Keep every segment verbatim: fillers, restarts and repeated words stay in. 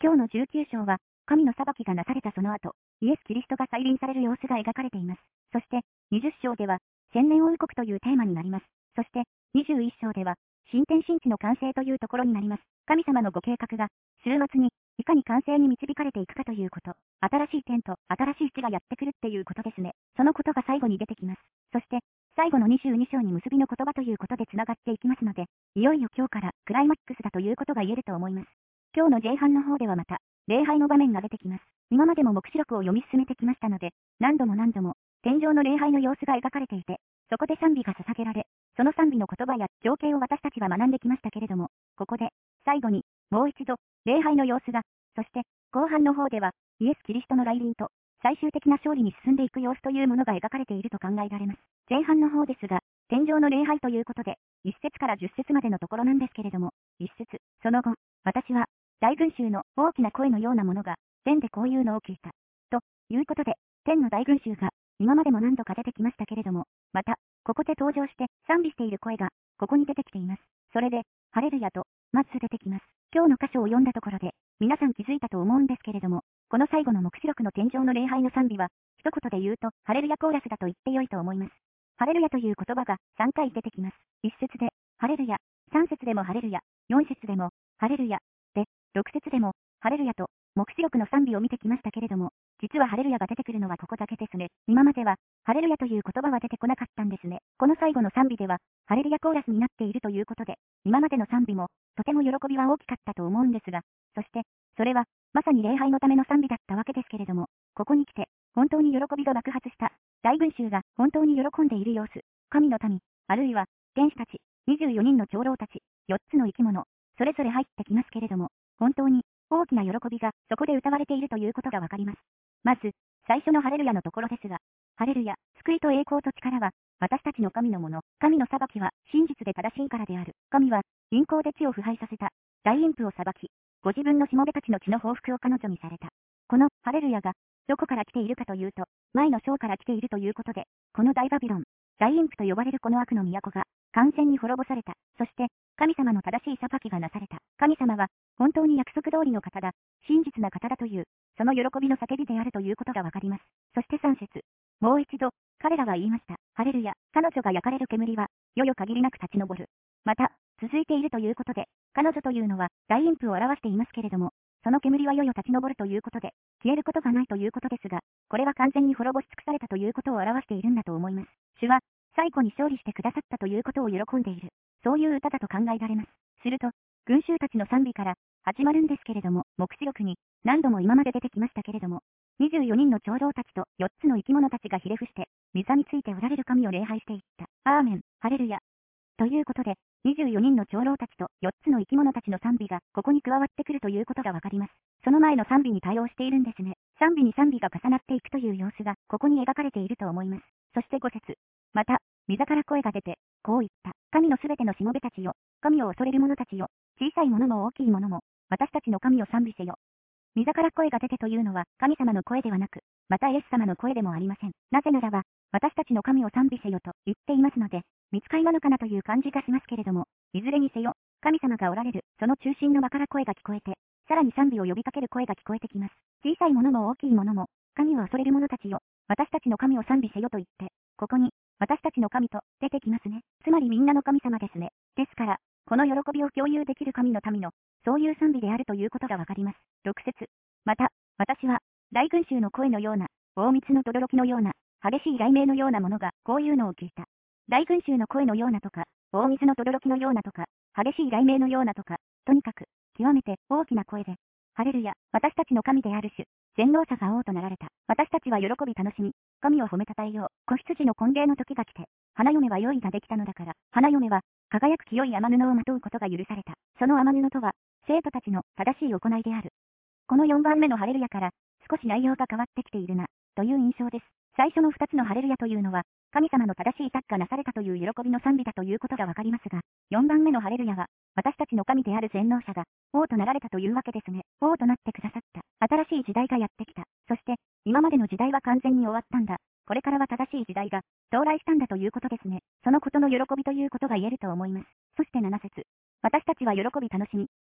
今日のじゅうきゅう章は、神の裁きがなされたその後、イエス・キリストが再臨される様子が描かれています。そして、にじゅっ章では、千年王国というテーマになります。そして、にじゅういっ章では、新天新地の完成というところになります。神様のご計画が、終末に、いかに完成に導かれていくかということ。新しい天と新しい地がやってくるっていうことですね。そのことが最後に出てきます。そして、最後のにじゅうに章に結びの言葉ということで繋がっていきますので、いよいよ今日からクライマックスだということが言えると思います。今日の前半の方ではまた、礼拝の場面が出てきます。今までも黙示録を読み進めてきましたので、何度も何度も、天上の礼拝の様子が描かれていて、そこで賛美が捧げられ、その賛美の言葉や情景を私たちは学んできましたけれども、ここで、最後に、もう一度、礼拝の様子が、そして、後半の方では、イエス・キリストの来臨と、最終的な勝利に進んでいく様子というものが描かれていると考えられます。前半の方ですが、天上の礼拝ということで、いち節からじゅっ節までのところなんですけれども、いち節、その後、私は、大群衆の大きな声のようなものが、天でこういうのを聞いた。ということで、天の大群衆が、今までも何度か出てきましたけれども、また、ここで登場して賛美している声が、ここに出てきています。それで、ハレルヤと、まず出てきます。今日の箇所を読んだところで、皆さん気づいたと思うんですけれども、この最後の黙示録の天上の礼拝の賛美は、一言で言うと、ハレルヤコーラスだと言ってよいと思います。ハレルヤという言葉がさんかい出てきます。いち節で、ハレルヤ、さん節でもハレルヤ、よん節でも、ハレルヤ、で、ろく節でも、ハレルヤと、黙示録の賛美を見てきましたけれども、実はハレルヤが出てくるのはここだけですね。今までは、ハレルヤという言葉は出てこなかったんですね。この最後の賛美では、ハレルヤコーラスになっているということで、今までの賛美も、とても喜びは大きかったと思うんですが、そして、それは、まさに礼拝のための賛美だったわけですけれども、ここに来て、本当に喜びが爆発した、大群衆が本当に喜んでいる様子、神の民、あるいは、天使たち、にじゅうよにんの長老たち、よっつの生き物、それぞれ入ってきますけれども、本当に、大きな喜びがそこで歌われているということがわかります。まず、最初のハレルヤのところですが、ハレルヤ、救いと栄光と力は、私たちの神のもの、神の裁きは真実で正しいからである。神は、陰行で地を腐敗させた、大陰譜を裁き、ご自分のしもべたちの血の報復を彼女にされた。このハレルヤが、どこから来ているかというと、前の章から来ているということで、この大バビロン、大陰譜と呼ばれるこの悪の都が、完全に滅ぼされた。そして、神様の正しい裁きがなされた。神様は、本当に約束通りの方だ、真実な方だという、その喜びの叫びであるということがわかります。そしてさん節。もう一度、彼らは言いました。ハレルヤ、彼女が焼かれる煙は、よよ限りなく立ち上る。また、続いているということで、彼女というのは大陰譜を表していますけれども、その煙はよよ立ち上るということで、消えることがないということですが、これは完全に滅ぼし尽くされたということを表しているんだと思います。主は、最後に勝利してくださったということを喜んでいる。そういう歌だと考えられます。すると、群衆たちの賛美から始まるんですけれども、黙示録に何度も今まで出てきましたけれども、にじゅうよにんの長老たちとよっつの生き物たちがひれ伏して、御座についておられる神を礼拝していった。アーメン、ハレルヤ。ということで、にじゅうよにんの長老たちとよっつの生き物たちの賛美がここに加わってくるということがわかります。その前の賛美に対応しているんですね。賛美に賛美が重なっていくという様子がここに描かれていると思います。そしてご節。また、御座から声が出て、こう言った。神のすべてのしもべたちよ。神を恐れる者たちよ。小さいものも大きいものも、私たちの神を賛美せよ。御座から声が出てというのは神様の声ではなく、またイエス様の声でもありません。なぜならば、私たちの神を賛美せよと言っていますので、見つかりなのかなという感じがしますけれども、いずれにせよ、神様がおられる、その中心の場から声が聞こえて、さらに賛美を呼びかける声が聞こえてきます。小さいものも大きいものも、神を恐れる者たちよ、私たちの神を賛美せよと言って、ここに、私たちの神と出てきますね。つまりみんなの神様ですね。ですから、この喜びを共有できる神の民の、そういう賛美であるということがわかります。ろく節。また、私は、大群衆の声のような、大密の轟のような、激しい雷鳴のようなものが、こういうのを聞いた。大群衆の声のようなとか、大水の轟のようなとか、激しい雷鳴のようなとか、とにかく、極めて大きな声で、ハレルヤ、私たちの神である主、全能者が王となられた。私たちは喜び楽しみ、神を褒めたたえよう。子羊の婚礼の時が来て、花嫁は用意ができたのだから、花嫁は、輝く清い雨布をまとうことが許された。その雨布とは、生徒たちの正しい行いである。このよんばんめのハレルヤから、少し内容が変わってきているな、という印象です。最初のふたつのハレルヤというのは、神様の正しい作がなされたという喜びの賛美だということがわかりますが、よんばんめのハレルヤは、私たちの神である全能者が、王となられたというわけですね。王となってくださった。新しい時代がやってきた。そして、今までの時代は完全に終わったんだ。これからは正しい時代が、到来したんだということですね。そのことの喜びということが言えると思います。そしてなな節。私たちは喜び楽しみ、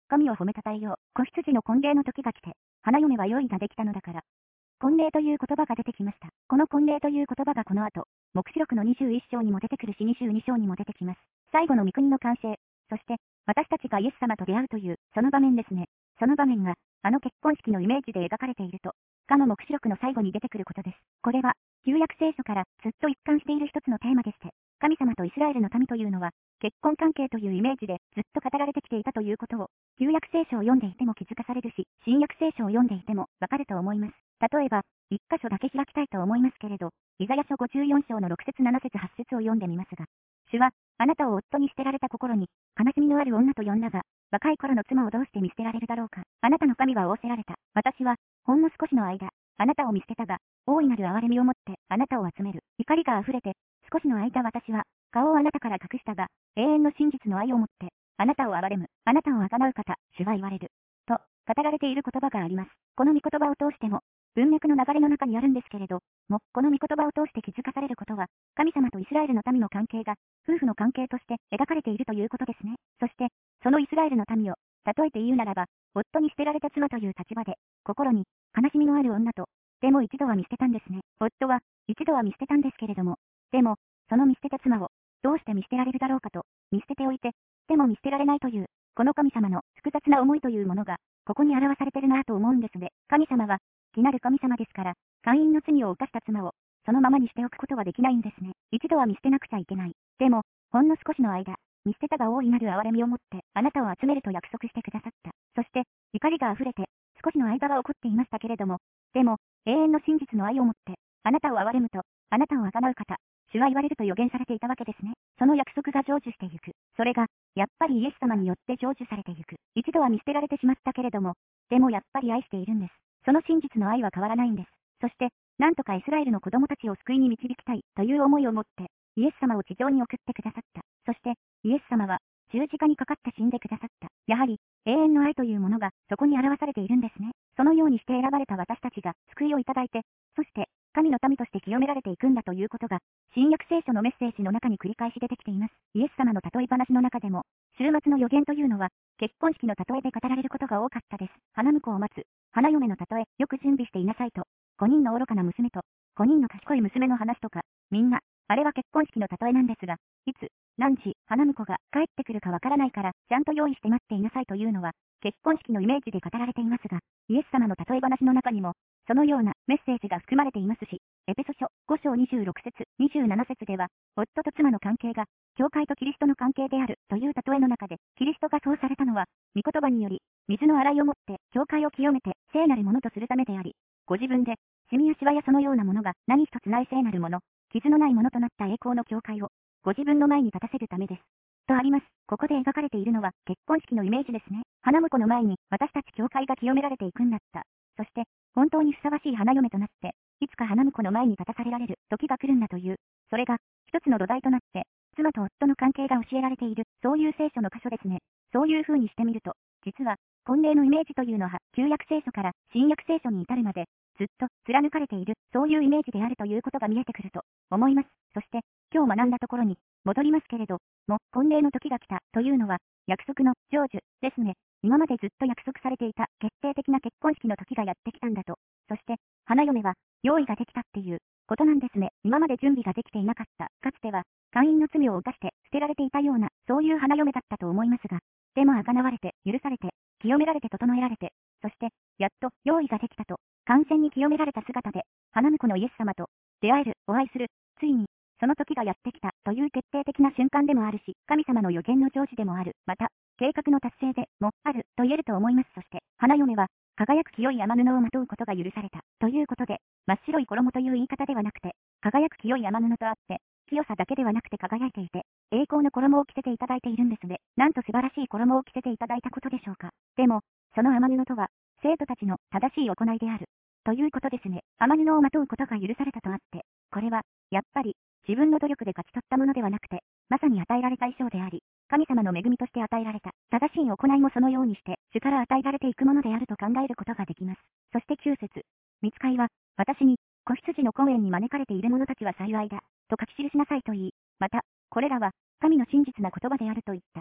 神を褒めたたえよう。子羊の婚礼の時が来て、花嫁は用意ができたのだから。婚礼という言葉が出てきました。この婚礼という言葉がこの後、黙示録のにじゅういっ章にも出てくるしにじゅうに章にも出てきます。最後の御国の完成、そして、私たちがイエス様と出会うという、その場面ですね。その場面が、あの結婚式のイメージで描かれていると、かの黙示録の最後に出てくることです。これは、旧約聖書からずっと一貫している一つのテーマでして、神様とイスラエルの民というのは、結婚関係というイメージでずっと語られてきていたということを、旧約聖書を読んでいても気づかされるし、新約聖書を読んでいてもわかると思います。例えば、一箇所だけ開きたいと思いますけれど、イザヤ書ごじゅうよん章のろく節なな節はち節を読んでみますが、主は、あなたを夫に捨てられた心に、悲しみのある女と呼んだが、若い頃の妻をどうして見捨てられるだろうか。あなたの神は仰せられた。私は、ほんの少しの間、あなたを見捨てたが、大いなる憐れみをもって、あなたを集める。怒りが溢れて、少しの間私は、顔をあなたから隠したが、永遠の真実の愛をもって、あなたを憐れむ。あなたを贖う方、主は言われる。と、語られている言葉があります。この御言葉を通しても、文脈の流れの中にあるんですけれど、も、この御言葉を通して気づかされることは、神様とイスラエルの民の関係が、夫婦の関係として描かれているということですね。そして、そのイスラエルの民を、例えて言うならば、夫に捨てられた妻という立場で、心に、悲しみのある女と、でも一度は見捨てたんですね。夫は、一度は見捨てたんですけれども、でも、その見捨てた妻を、どうして見捨てられるだろうかと、見捨てておいて、でも見捨てられないという、この神様の複雑な思いというものが、ここに表されてるなぁと思うんですね。神様は、義なる神様ですから、会員の罪を犯した妻を、そのままにしておくことはできないんですね。一度は見捨てなくちゃいけない。でも、ほんの少しの間、見捨てたが大いなる憐れみをもって、あなたを集めると約束してくださった。そして、怒りが溢れて、少しの間は怒っていましたけれども、でも、永遠の真実の愛をもって、あなたを憐れむと、あなたを贖う方、主は言われると予言されていたわけですね。その約束が成就していく。それが、やっぱりイエス様によって成就されていく。一度は見捨てられてしまったけれども、でもやっぱり愛しているんです。その真実の愛は変わらないんです。そして、なんとかイスラエルの子供たちを救いに導きたいという思いを持って、イエス様を地上に送ってくださった。そして、イエス様は、十字架にかかって死んでくださった。やはり、永遠の愛というものがそこに表されているんですね。そのようにして選ばれた私たちが救いをいただいて、そして、神の民として清められていくんだということが、新約聖書のメッセージの中に繰り返し出てきています。イエス様の例え話の中でも、週末の予言というのは、結婚式の例えで語られることが多かったです。花婿を待つ、花嫁の例え、よく準備していなさいと、ごにんの愚かな娘と、ごにんの賢い娘の話とか、みんな、あれは結婚式の例えなんですが、いつ、何時、花婿が帰ってくるかわからないから、ちゃんと用意して待っていなさいというのは、結婚式のイメージで語られていますが、イエス様の例え話の中にも、そのようなメッセージが含まれていますし、エペソ書ご章にじゅうろく節、にじゅうなな節では、夫と妻の関係が、教会とキリストの関係であるという例えの中で、キリストがそうされたのは、御言葉により、水の洗いをもって、教会を清めて、聖なるものとするためであり、ご自分で、シミやシワやそのようなものが何一つない聖なるもの、傷のないものとなった栄光の教会を、ご自分の前に立たせるためです。とあります。ここで描かれているのは結婚式のイメージですね。花婿の前に私たち教会が清められていくんだった。そして、本当にふさわしい花嫁となって、いつか花婿の前に立たされられる時が来るんだという、それが一つの土台となって、妻と夫の関係が教えられている、そういう聖書の箇所ですね。そういう風にしてみると、実は、婚礼のイメージというのは、旧約聖書から新約聖書に至るまで、ずっと貫かれている、そういうイメージであるということが見えてくると思います。そして、今日学んだところに戻りますけれど、もう婚礼の時が来たというのは、約束の成就ですね。今までずっと約束されていた決定的な結婚式の時がやってきたんだと。そして、花嫁は用意ができたっていうことなんですね。今まで準備ができていなかった。かつては、会員の罪を犯して捨てられていたような、そういう花嫁だったと思いますが、でも贖われて、許されて、清められて整えられて、そして、やっと用意ができたと、完全に清められた姿で、花婿のイエス様と出会える、お会いする、ついに、その時がやってきたという決定的な瞬間でもあるし、神様の予言の成就でもある。また、計画の達成でもあると言えると思います。そして、花嫁は、輝く清い雨布をまとうことが許された。ということで、真っ白い衣という言い方ではなくて、輝く清い雨布とあって、清さだけではなくて輝いていて、栄光の衣を着せていただいているんですね。なんと素晴らしい衣を着せていただいたことでしょうか。でも、その雨布とは、生徒たちの正しい行いである。ということですね。雨布をまとうことが許されたとあって、これは、やっぱり、自分の努力で勝ち取ったものではなくて、まさに与えられた衣装であり、神様の恵みとして与えられた、正しい行いもそのようにして、主から与えられていくものであると考えることができます。そしてきゅう節、御使いは、私に、子羊の婚宴に招かれている者たちは幸いだ、と書き記しなさいと言い、また、これらは、神の真実な言葉であると言った。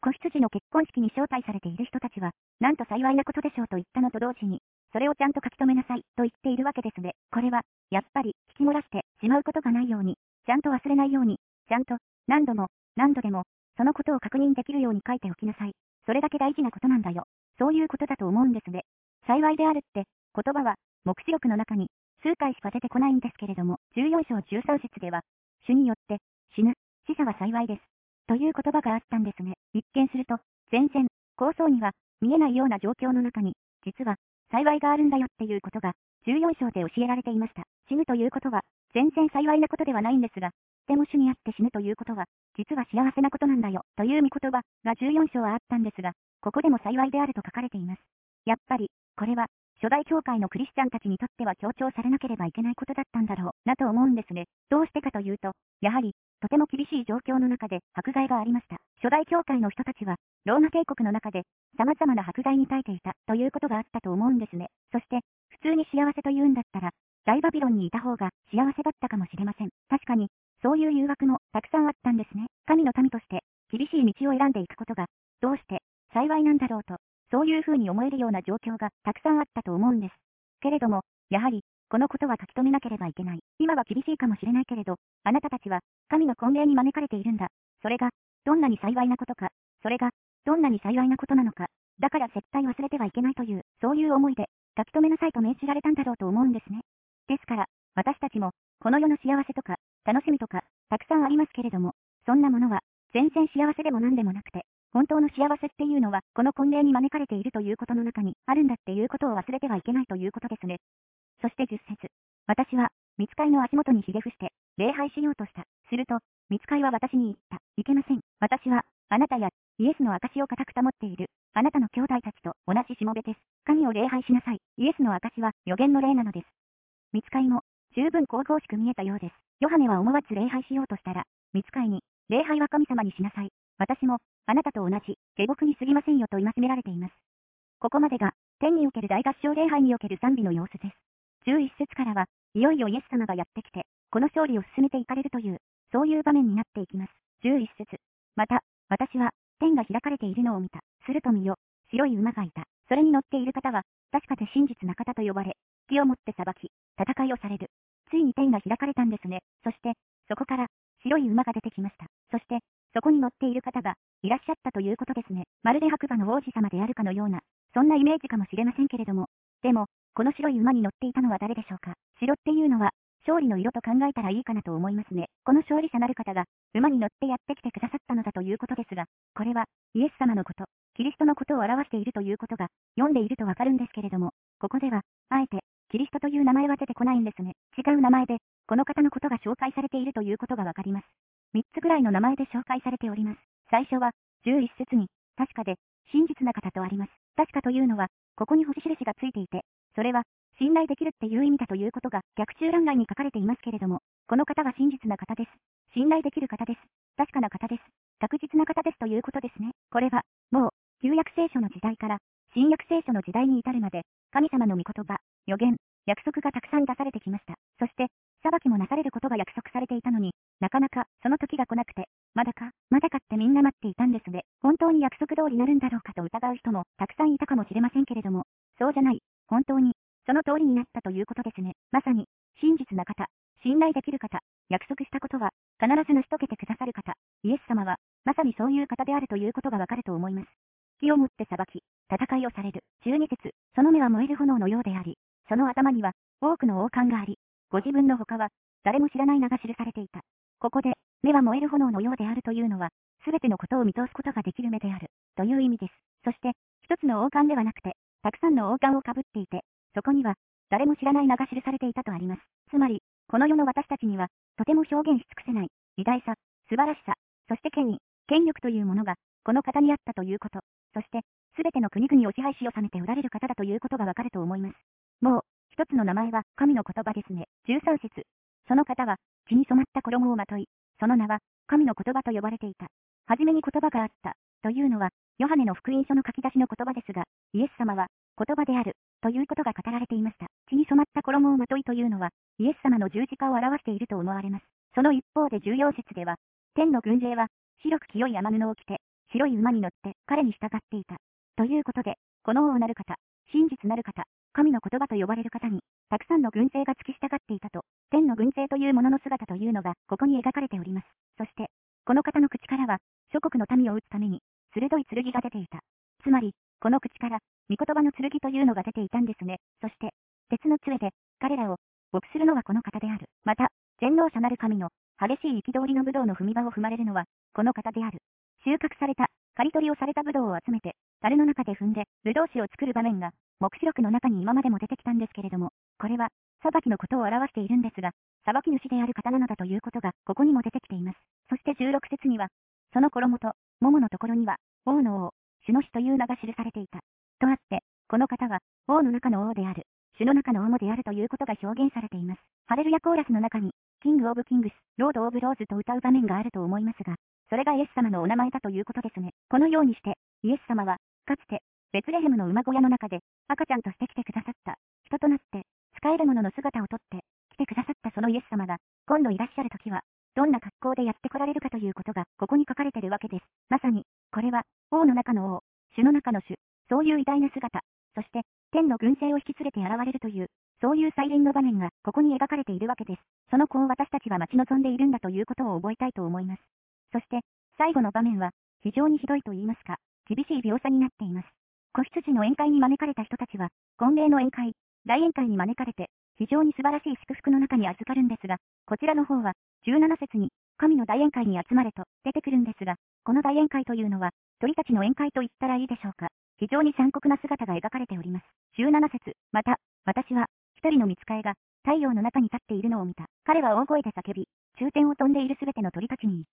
子羊の結婚式に招待されている人たちは、なんと幸いなことでしょうと言ったのと同時に、それをちゃんと書き留めなさいと言っているわけですね。これは、やっぱり、聞き漏らしてしまうことがないように、ちゃんと忘れないように、ちゃんと、何度も、何度でも、そのことを確認できるように書いておきなさい。それだけ大事なことなんだよ。そういうことだと思うんですね。幸いであるって、言葉は、黙示録の中に、数回しか出てこないんですけれども、じゅうよん章じゅうさん節では、主によって、死ぬ、死者は幸いです。という言葉があったんですね。一見すると、全然、構想には、見えないような状況の中に、実は、幸いがあるんだよっていうことが、じゅうよん章で教えられていました。死ぬということは、全然幸いなことではないんですが、でも主にあって死ぬということは、実は幸せなことなんだよ、という御言葉がじゅうよん章はあったんですが、ここでも幸いであると書かれています。やっぱり、これは、初代教会のクリスチャンたちにとっては強調されなければいけないことだったんだろう、なと思うんですね。どうしてかというと、やはり、とても厳しい状況の中で迫害がありました。初代教会の人たちは、ローマ帝国の中で、様々な迫害に耐えていたということがあったと思うんですね。そして、普通に幸せと言うんだったら、大バビロンにいた方が幸せだったかもしれません。確かに、そういう誘惑もたくさんあったんですね。神の民として、厳しい道を選んでいくことが、どうして幸いなんだろうと、そういうふうに思えるような状況がたくさんあったと思うんです。けれども、やはり、このことは書き留めなければいけない。今は厳しいかもしれないけれど、あなたたちは、神の婚礼に招かれているんだ。それが、どんなに幸いなことか、それが、どんなに幸いなことなのか。だから絶対忘れてはいけないという、そういう思いで、書き留めなさいと命じられたんだろうと思うんですね。ですから、私たちも、この世の幸せとか、楽しみとか、たくさんありますけれども、そんなものは、全然幸せでも何でもなくて、本当の幸せっていうのは、この婚礼に招かれているということの中に、あるんだっていうことを忘れてはいけないということですね。そしてじゅっ節。私は、御使いの足元にひれ伏して、礼拝しようとした。すると、御使いは私に言った。いけません。私は、あなたや、イエスの証を固く保っている、あなたの兄弟たちと同じしもべです。神を礼拝しなさい。イエスの証は預言の霊なのです。御使いも、十分神々しく見えたようです。ヨハネは思わず礼拝しようとしたら、御使いに、礼拝は神様にしなさい。私も、あなたと同じ、下僕に過ぎませんよと戒められています。ここまでが、天における大合唱礼拝における賛美の様子です。じゅういち節からは、いよいよイエス様がやってきて、この勝利を進めていかれるという、そういう場面になっていきます。じゅういち節。また、私は、天が開かれているのを見た。すると見よ、白い馬がいた。それに乗っている方は、確かで真実な方と呼ばれ、気をもって裁き、戦いをされる。ついに天が開かれたんですね。そして、そこから、白い馬が出てきました。そして、そこに乗っている方が、いらっしゃったということですね。まるで白馬の王子様であるかのような、そんなイメージかもしれませんけれども。でも、この白い馬に乗っていたのは誰でしょうか。白っていうのは、勝利の色と考えたらいいかなと思いますね。この勝利者なる方が、馬に乗ってやってきてくださったのだということですが、これは、イエス様のこと、キリストのことを表しているということが、読んでいるとわかるんですけれども、ここでは、あえて、キリストという名前は出てこないんですね。違う名前で、この方のことが紹介されているということがわかります。みっつぐらいの名前で紹介されております。最初は、じゅういち節に、確かで、真実な方とあります。確かというのは、ここに星印がついていて、それは、信頼できるっていう意味だということが逆中欄外に書かれていますけれども、この方は真実な方です。信頼できる方です。確かな方です。確実な方ですということですね。これは、もう、旧約聖書の時代から、新約聖書の時代に至るまで、神様の御言葉、預言、約束がたくさん出されてきました。そして、裁きもなされることが約束されていたのに、なかなかその時が来なくて、まだか、まだかってみんな待っていたんですね。本当に約束通りなるんだろうかと疑う人もたくさんいたかもしれませんけれども、そうじゃない。本当に、その通りになったということですね。まさに、真実な方、信頼できる方、約束したことは、必ず成し遂げてくださる方、イエス様は、まさにそういう方であるということがわかると思います。気をもって裁き、戦いをされる。じゅうに節、その目は燃える炎のようであり、その頭には、多くの王冠があり、ご自分の他は、誰も知らない名が記されていた。ここで、目は燃える炎のようであるというのは、すべてのことを見通すことができる目である、という意味です。そして、一つの王冠ではなくて、たくさんの王冠をかぶっていて、そこには、誰も知らない名が記されていたとあります。つまり、この世の私たちには、とても表現し尽くせない、偉大さ、素晴らしさ、そして権威、権力というものが、この方にあったということ、そして、すべての国々を支配し収めておられる方だということがわかると思います。もう、一つの名前は、神の言葉ですね。じゅうさん節。その方は、血に染まった衣をまとい、その名は、神の言葉と呼ばれていた。はじめに言葉があった、というのは、ヨハネの福音書の書き出しの言葉ですが、イエス様は、言葉である、ということが語られていました。血に染まった衣をまといというのは、イエス様の十字架を表していると思われます。その一方でじゅうよん節では、天の軍勢は、白く清い雨布を着て、 白い馬に乗って彼に従っていた。ということで、この王なる方、真実なる方、神の言葉と呼ばれる方に、たくさんの軍勢が付き従っていたと、天の軍勢というものの姿というのが、ここに描かれております。そして、この方の口からは、諸国の民を撃つために、鋭い剣が出ていた。つまり、この口から、御言葉の剣というのが出ていたんですね。そして、鉄の杖で、彼らを、牧するのはこの方である。また、全能者なる神の、激しい憤りの武道の踏み場を踏まれるのは、この方である。収穫された、刈り取りをされた武道を集めて、樽の中で踏んで、武道酒を作る場面が、黙示録の中に今までも出てきたんですけれども、これは、裁きのことを表しているんですが、裁き主である方なのだということが、ここにも出てきています。そしてじゅうろく節には、その衣と、桃のところには、王の王、主の死という名が記されていた。とあって、この方は、王の中の王である、主の中の王であるということが表現されています。ハレルヤコーラスの中に、キングオブキングス、ロードオブローズと歌う場面があると思いますが、それがイエス様のお名前だということですね。このようにして、イエス様は、かつて、ベツレヘムの馬小屋の中で、赤ちゃんとして来てくださった、人となって、使えるものの姿をとって、来てくださったそのイエス様が、今度いらっしゃる時は、どんな格好でやって来られるかということが、ここに書かれているわけです。まさに、これは、王の中の王、主の中の主、そういう偉大な姿、そして、天の軍勢を引き連れて現れるという、そういう再臨の場面が、ここに描かれているわけです。その子を私たちは待ち望んでいるんだということを覚えたいと思います。そして、最後の場面は、非常にひどいと言いますか、厳しい描写になっています。子羊の宴会に招かれた人たちは、婚礼の宴会、大宴会に招かれて、非常に素晴らしい祝福の中に預かるんですが、こちらの方は、じゅうなな節に、神の大宴会に集まれと出てくるんですが、この大宴会というのは、鳥たちの宴会と言ったらいいでしょうか。非常に残酷な姿が描かれております。じゅうなな節、また、私は、一人の見つかいが、太陽の中に立っているのを見た。彼は大声で叫び、中天を飛んでいるすべての鳥たちに言った。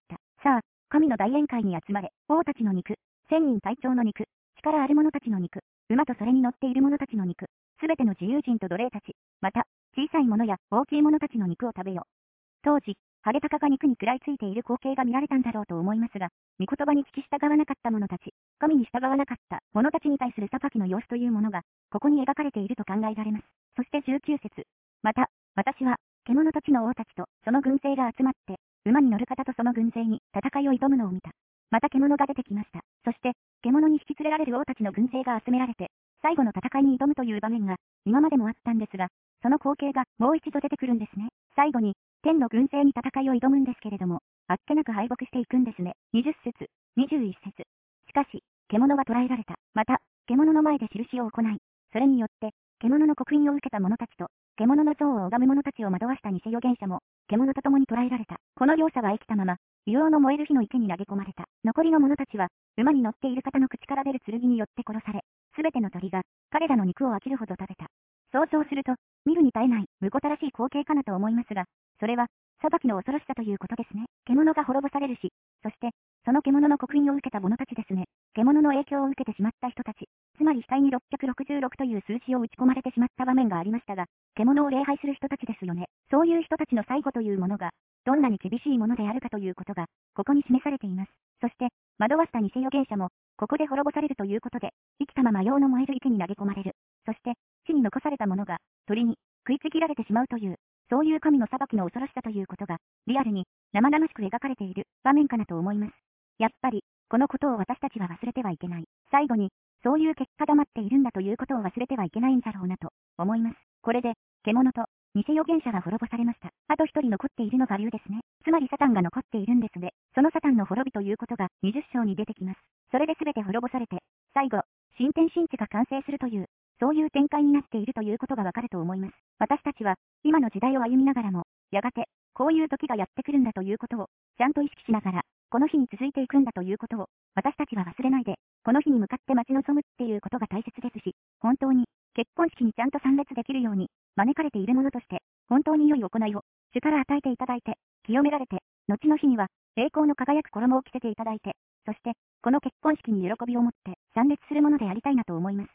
さあ、神の大宴会に集まれ、王たちの肉、千人隊長の肉、力ある者たちの肉、馬とそれに乗っている者たちの肉、すべての自由人と奴隷たち、また、小さい者や大きい者たちの肉を食べよ。当時、ハゲタカが肉に食らいついている光景が見られたんだろうと思いますが、御言葉に聞き従わなかった者たち、神に従わなかった者たちに対する裁きの様子というものが、ここに描かれていると考えられます。そしてじゅうきゅう節。また、私は、獣たちの王たちとその軍勢が集まって、馬に乗る方とその軍勢に戦いを挑むのを見た。また獣が出てきました。そして、獣に引き連れられる王たちの軍勢が集められて、最後の戦いに挑むという場面が、今までもあったんですが、その光景がもう一度出てくるんですね。最後に、天の軍勢に戦いを挑むんですけれども、あっけなく敗北していくんですね。にじゅう節、にじゅういち節。しかし、獣は捕らえられた。また、獣の前で印を行い、それによって、獣の刻印を受けた者たちと、獣の像を拝む者たちを惑わした偽預言者も、獣と共に捕らえられた。この両者は生きたまま、硫黄の燃える火の池に投げ込まれた。残りの者たちは、馬に乗っている方の口から出る剣によって殺され、すべての鳥が、彼らの肉を飽きるほど食べた。想像すると、見るに耐えない、むごたらしい光景かなと思いますが、それは、裁きの恐ろしさということですね。獣が滅ぼされるし、そして、その獣の刻印を受けた者たちですね。獣の影響を受けてしまった人たち。つまり額にろっぴゃくろくじゅうろくという数字を打ち込まれてしまった場面がありましたが、獣を礼拝する人たちですよね。そういう人たちの最後というものが、どんなに厳しいものであるかということが、ここに示されています。そして、惑わした偽預言者も、ここで滅ぼされるということで、生きたまま硫黄の燃える池に投げ込まれる。そして、地に残されたものが、鳥に食いちぎられてしまうという、そういう神の裁きの恐ろしさということが、リアルに生々しく描かれている場面かなと思います。やっぱり、このことを私たちは忘れてはいけない。最後に、そういう結果が待っているんだということを忘れてはいけないんだろうなと思います。これで、獣と偽預言者が滅ぼされました。あと一人残っているのが竜ですね。つまりサタンが残っているんですね。そのサタンの滅びということがにじゅっ章に出てきます。それで全て滅ぼされて、最後、新天新地が完成するという、そういう展開になっているということがわかると思います。私たちは、今の時代を歩みながらも、やがて、こういう時がやってくるんだということを、ちゃんと意識しながら、この日に続いていくんだということを、私たちは忘れないで、この日に向かって待ち望むっていうことが大切ですし、本当に、結婚式にちゃんと参列できるように、招かれているものとして、本当に良い行いを、主から与えていただいて、清められて、後の日には、栄光の輝く衣を着せていただいて、そして、この結婚式に喜びを持って参列するものでありたいなと思います。